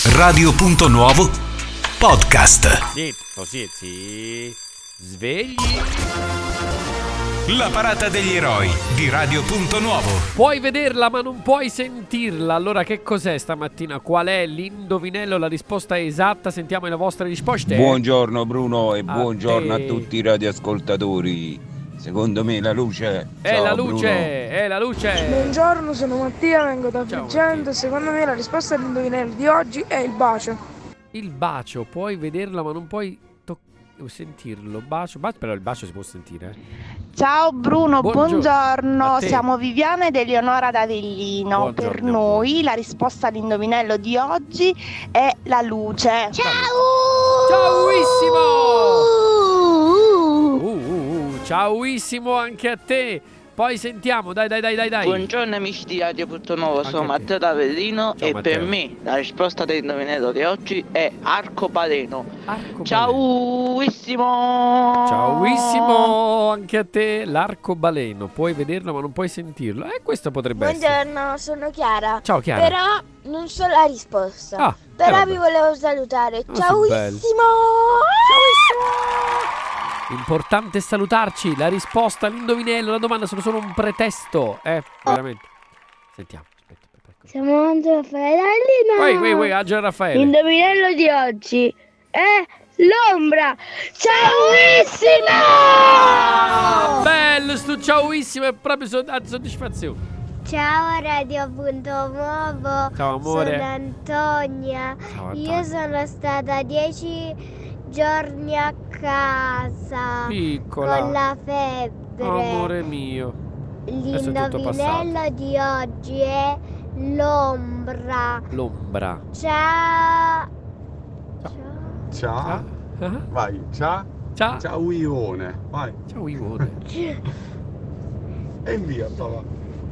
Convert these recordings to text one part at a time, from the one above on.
Radio.Nuovo Podcast. Sì. Svegli. La parata degli eroi di Radio.Nuovo. Puoi vederla ma non puoi sentirla. Allora che cos'è stamattina? Qual è l'indovinello? La risposta è esatta. Sentiamo le vostre risposte. Buongiorno Bruno e buongiorno a te. tutti i radioascoltatori. Secondo me la luce È Ciao, la Bruno. luce, è la luce. Buongiorno, sono Mattia, vengo da Ciao, Agrigento. Mattia. Secondo me la risposta all'indovinello di oggi è il bacio. Il bacio, puoi vederlo ma non puoi sentirlo. Bacio, però il bacio si può sentire. Ciao Bruno, Buongiorno. A te. Siamo Viviana ed Eleonora d'Avellino. Buongiorno. Per noi la risposta all'indovinello di oggi è la luce. Ciauissimo! Ciauissimo anche a te. Poi sentiamo, dai. Buongiorno amici di Radio.Nuovo, Anche sono a te. Matteo da Avellino Ciao, e Matteo. per me la risposta dell'indovinello di oggi è arcobaleno. Arcobaleno. Ciauissimo anche a te. L'arcobaleno, puoi vederlo ma non puoi sentirlo. Questo potrebbe essere. Buongiorno, sono Chiara. Ciao Chiara. Però non so la risposta. Ah, Però vabbè. vi volevo salutare. Oh, Ciauissimo! Importante salutarci. La risposta all'indovinello, la domanda sono solo un pretesto. Veramente. Sentiamo. Aspetta. Siamo Angelo Raffaele. Wait, Angelo Raffaele. L'indovinello di oggi è l'ombra. Ciauissimo! Bello, sto ciauissimo, è proprio soddisfazione. Ciao Radio.Nuovo. Ciao, amore. Sono Antonia. Ciao, Antonia. Io sono stata 10 giorni a casa Piccola. con la febbre. Amore mio. Adesso è tutto passato. L'indovinello di oggi è l'ombra. L'ombra. Ciao. Ciao, Ah. vai, ciao, Ciao. ciao Ione, vai, Ciao Ione. e via, papà.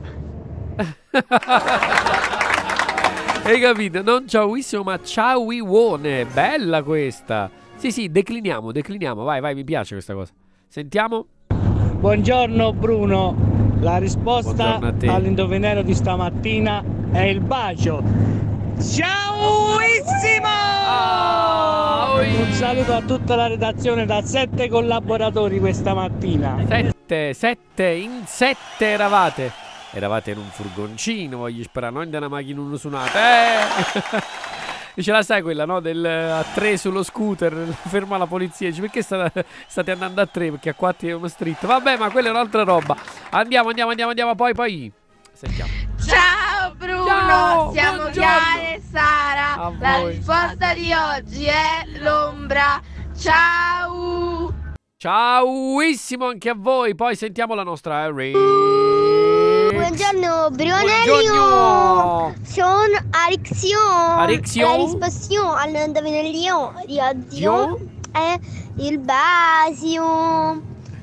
Hai capito? Non ciauissimo ma ciao Ione. Bella questa. Sì, decliniamo. Vai, mi piace questa cosa. Sentiamo. Buongiorno Bruno, la risposta Buongiorno a te. all'indovinello di stamattina è il bacio. Ciauissimo! Un saluto a tutta la redazione da 7 collaboratori questa mattina. 7 in 7 eravate. Eravate in un furgoncino, voglio sperare, non in una macchina non suonata. Ce la sai quella, no? A 3 sullo scooter, ferma la polizia. Dice, perché state andando a 3? Perché a 4 è uno street. Vabbè, ma quella è un'altra roba. Andiamo, poi. Sentiamo. Ciao Bruno, Ciao, siamo buongiorno. Chiara e Sara. A La voi. risposta di oggi è l'ombra. Ciao. Ciauissimo anche a voi. Poi sentiamo la nostra Buongiorno Brunello. Buongiorno. Sono Arixio. Arixio. La risposta all'indovinello di oggi Zio. è il bacio.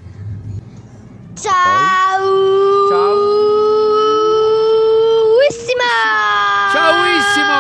Ciauissima. Ciauissimo.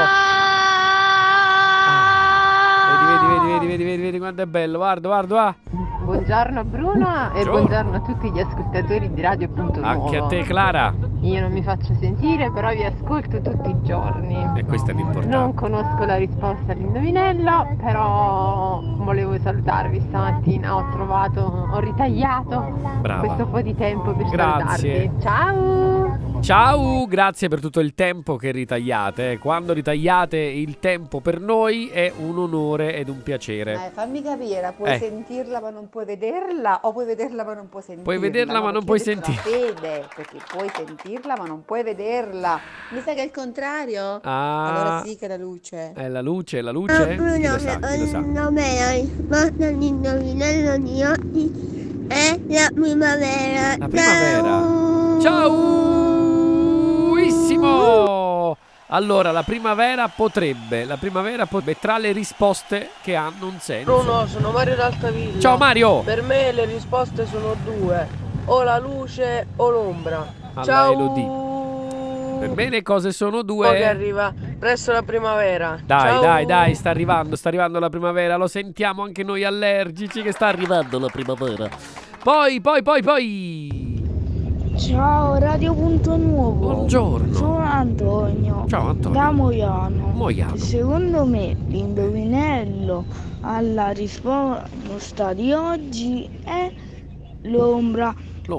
Vedi quanto è bello. Guarda. Buongiorno Bruno e buongiorno a tutti gli ascoltatori di Radio.Nuovo. Anche a te Clara. Io non mi faccio sentire, però vi ascolto tutti i giorni. E questo è l'importante. Non conosco la risposta all'indovinello, però volevo salutarvi stamattina. Ho ritagliato Brava. questo po' di tempo per Grazie. salutarvi. Ciao! Ciao, grazie per tutto il tempo che ritagliate. Quando ritagliate il tempo per noi è un onore ed un piacere. Fammi capire, puoi sentirla ma non puoi vederla o puoi vederla ma non puoi sentirla? Puoi vederla ma non puoi sentire. Vede, perché puoi sentirla ma non puoi vederla. Mi sa che è il contrario? Allora sì che è la luce. È la luce? Chi lo sa? Chi lo sa? La risposta all'indovinello di oggi è la primavera. La primavera. Ciauissimo! Allora, la primavera potrebbe tra le risposte che hanno un senso. Bruno, sono Mario d'Altavilla. Ciao Mario! Per me le risposte sono due, o la luce o l'ombra. Ciao Elodie. Per me le cose sono due. Poi che arriva presto la primavera. Dai, sta arrivando la primavera. Lo sentiamo anche noi allergici che sta arrivando la primavera. Poi. Ciao Radio Punto Nuovo. Buongiorno. Sono Antonio. Ciao Antonio. Da Moiano. Moiano. Secondo me l'indovinello alla risposta di oggi è l'ombra.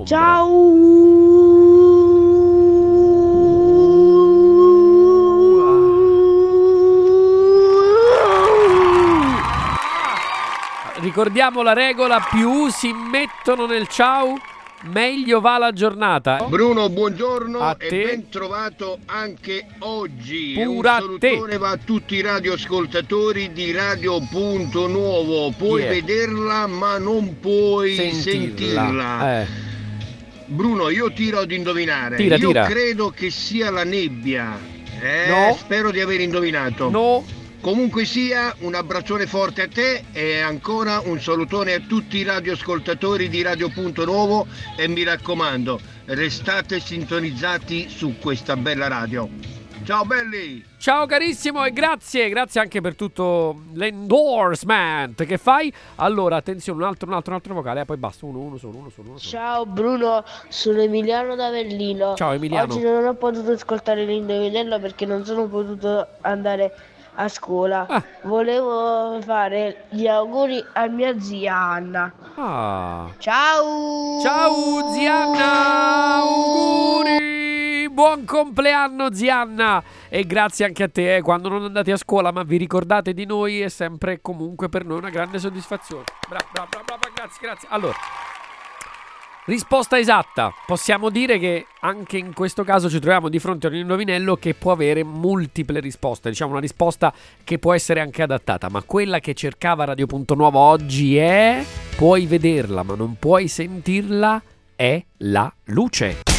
Ricordiamo la regola: più si mettono nel ciao, meglio va la giornata. Bruno, buongiorno a e te. ben trovato anche oggi. Pure a un salutone va a tutti i radioascoltatori di Radio Punto Nuovo. Puoi vederla ma non puoi sentirla. Bruno, io tiro ad indovinare. Tira. Credo che sia la nebbia. No. Spero di aver indovinato. No. Comunque sia, un abbraccione forte a te e ancora un salutone a tutti i radioascoltatori di Radio Punto Nuovo e mi raccomando, restate sintonizzati su questa bella radio. Ciao belli! Ciao carissimo e grazie anche per tutto l'endorsement che fai. Allora, attenzione, un altro vocale, poi basta, uno solo. Ciao Bruno, sono Emiliano da Avellino. Ciao Emiliano. Oggi non ho potuto ascoltare l'indovinello perché non sono potuto andare a scuola. Volevo fare gli auguri a mia zia Anna. Ciao! Ciao zia Anna, auguri! Buon compleanno zia Anna! E grazie anche a te, quando non andate a scuola ma vi ricordate di noi è sempre e comunque per noi una grande soddisfazione. Brava, grazie. Allora, risposta esatta. Possiamo dire che anche in questo caso ci troviamo di fronte a un indovinello che può avere multiple risposte. Diciamo una risposta che può essere anche adattata. Ma quella che cercava Radio Punto Nuovo oggi è: puoi vederla ma non puoi sentirla, è la luce.